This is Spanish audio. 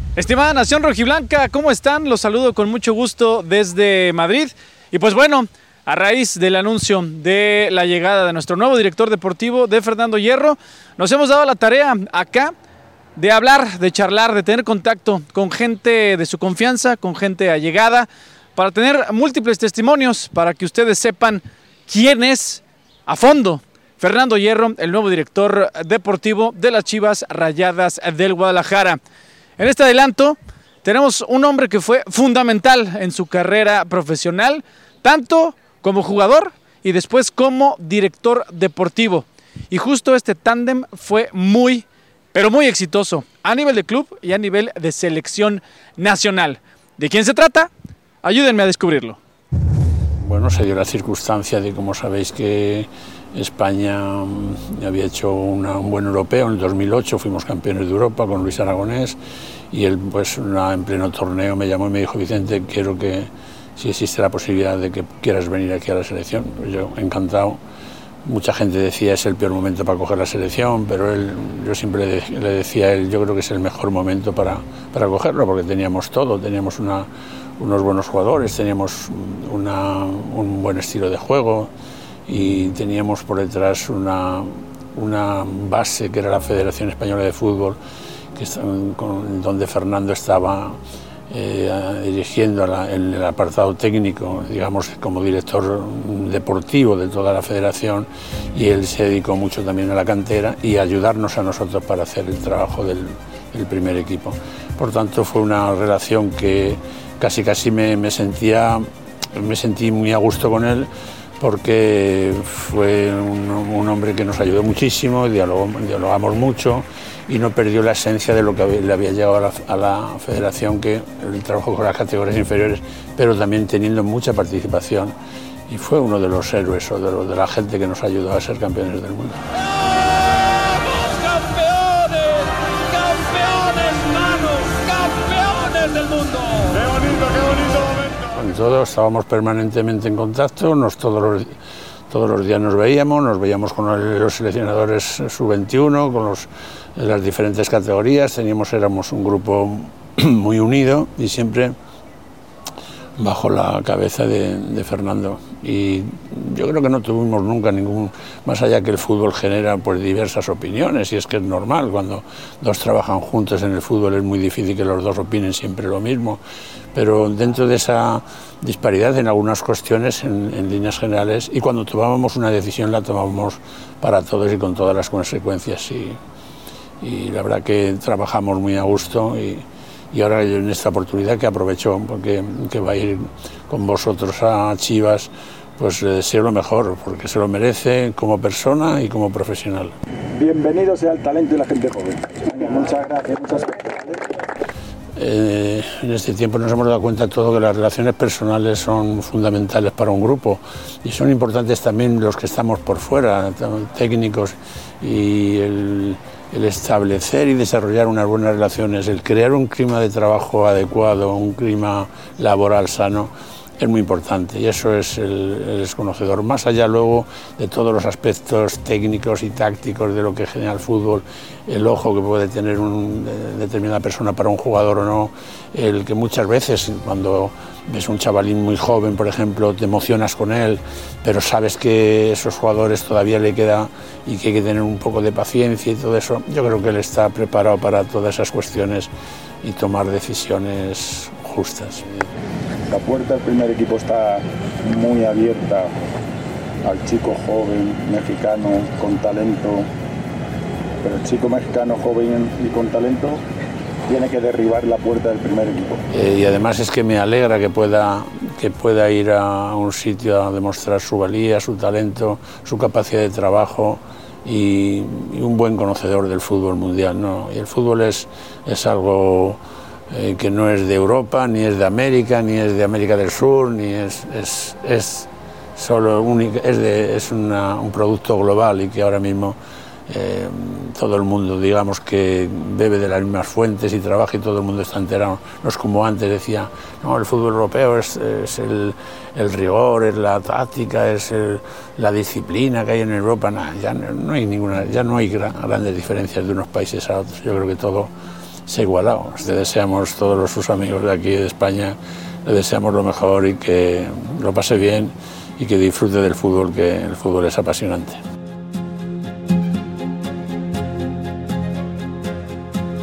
Estimada Nación Rojiblanca, ¿cómo están? Los saludo con mucho gusto desde Madrid. Y pues bueno, a raíz del anuncio de la llegada de nuestro nuevo director deportivo, de Fernando Hierro, nos hemos dado la tarea acá de hablar, de charlar, de tener contacto con gente de su confianza, con gente allegada, para tener múltiples testimonios, para que ustedes sepan quién es a fondo Fernando Hierro, el nuevo director deportivo de las Chivas Rayadas del Guadalajara. En este adelanto tenemos un hombre que fue fundamental en su carrera profesional, tanto como jugador y después como director deportivo. Y justo este tándem fue muy, pero muy exitoso a nivel de club y a nivel de selección nacional. ¿De quién se trata? Ayúdenme a descubrirlo. Bueno, se dio la circunstancia de, como sabéis, que España había hecho un buen europeo. En el 2008 fuimos campeones de Europa con Luis Aragonés y él, pues, en pleno torneo me llamó y me dijo: Vicente, quiero que, si existe la posibilidad de que quieras venir aquí a la selección. Pues yo, encantado. Mucha gente decía es el peor momento para coger la selección, pero yo siempre le decía a él, yo creo que es el mejor momento para cogerlo, porque teníamos todo, teníamos unos buenos jugadores, teníamos un buen estilo de juego y teníamos por detrás una base que era la Federación Española de Fútbol, donde Fernando estaba dirigiendo el apartado técnico, digamos, como director deportivo de toda la federación, y él se dedicó mucho también a la cantera y a ayudarnos a nosotros para hacer el trabajo del primer equipo. Por tanto, fue una relación que casi me sentí muy a gusto con él, porque fue un hombre que nos ayudó muchísimo, dialogamos mucho y no perdió la esencia de lo que le había llegado a la federación, que el trabajo con las categorías inferiores, pero también teniendo mucha participación, y fue uno de los héroes o de la gente que nos ayudó a ser campeones del mundo. ¡Vamos, campeones! ¡Campeones, manos! ¡Campeones del mundo! ¡Qué bonito momento! Con todos estábamos permanentemente en contacto, todos los días nos veíamos con los seleccionadores sub-21, con las diferentes categorías, éramos un grupo muy unido y siempre bajo la cabeza de Fernando. Y yo creo que no tuvimos nunca más allá que el fútbol genera, pues, diversas opiniones, y es que es normal, cuando dos trabajan juntos en el fútbol es muy difícil que los dos opinen siempre lo mismo, pero dentro de esa disparidad en algunas cuestiones, en líneas generales, y cuando tomábamos una decisión la tomábamos para todos y con todas las consecuencias, y la verdad que trabajamos muy a gusto, y ahora en esta oportunidad que aprovecho, porque que va a ir con vosotros a Chivas, pues le deseo lo mejor, porque se lo merece como persona y como profesional. Bienvenido sea el talento y la gente joven. Muchas gracias. En este tiempo nos hemos dado cuenta todo que las relaciones personales son fundamentales para un grupo, y son importantes también los que estamos por fuera, técnicos, y el establecer y desarrollar unas buenas relaciones, el crear un clima de trabajo adecuado, un clima laboral sano, es muy importante, y eso es el conocedor. Más allá luego de todos los aspectos técnicos y tácticos de lo que genera el fútbol, el ojo que puede tener determinada persona para un jugador o no, el que muchas veces cuando ves un chavalín muy joven, por ejemplo, te emocionas con él, pero sabes que esos jugadores todavía le queda y que hay que tener un poco de paciencia y todo eso. Yo creo que él está preparado para todas esas cuestiones y tomar decisiones justas. La puerta del primer equipo está muy abierta al chico joven, mexicano, con talento, pero el chico mexicano joven y con talento tiene que derribar la puerta del primer equipo. Y además es que me alegra que pueda ir a un sitio a demostrar su valía, su talento, su capacidad de trabajo y un buen conocedor del fútbol mundial, ¿no? Y el fútbol es algo que no es de Europa, ni es de América, ni es de América del Sur, ni es solo único, es un producto global, y que ahora mismo todo el mundo, digamos, que bebe de las mismas fuentes y trabaja, y todo el mundo está enterado. No es como antes decía, no, el fútbol europeo es el rigor, es la táctica, es la disciplina que hay en Europa. Nah, ya no hay grandes diferencias de unos países a otros. Yo creo que todo se ha igualado. Le deseamos, todos sus amigos de aquí de España, le deseamos lo mejor y que lo pase bien y que disfrute del fútbol, que el fútbol es apasionante.